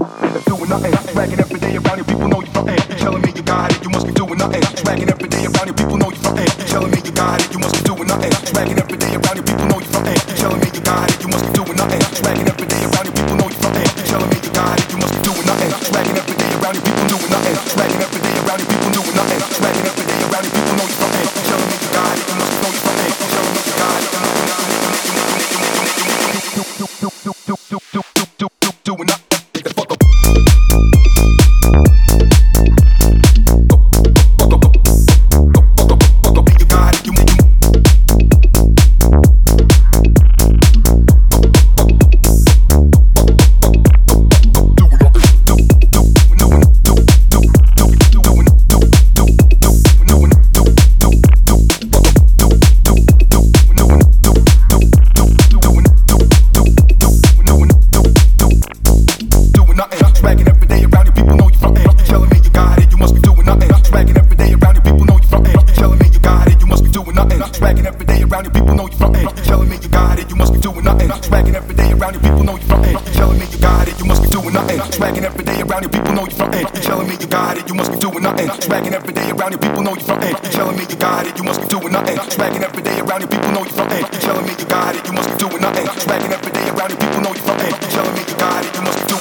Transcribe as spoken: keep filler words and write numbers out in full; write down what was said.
doing nothing. Swagging every day around here, people know you frontin'. Telling me you got it, you must be doing nothing. Swagging every day around here, people know you frontin'. Telling me you got it, you must be doing nothing. Swagging every day around here, people know you frontin'. Telling me you got it, you must be doing nothing. Swagging every day around here, people know you frontin'. Telling me you got it, you must be doing nothing. Swagging every day around here, people doing nothing. Swagging every day around here, people doing nothing. Swagging every day around here, people know you frontin'. Telling me you got it, you must be know you frontin'. Telling me you got it, you must be doing nothing. Swagging every day around here, people know you frontin'. Telling me you got it, you must be doing nothing. Swagging every day around here, people know you frontin'. Telling me you got it, you must be doing nothing. Swagging every day around here, people know you frontin'. Telling me you got it, you must be doing nothing. Swagging every day around here, people know you frontin'. Telling me you got it, you must be doing nothing.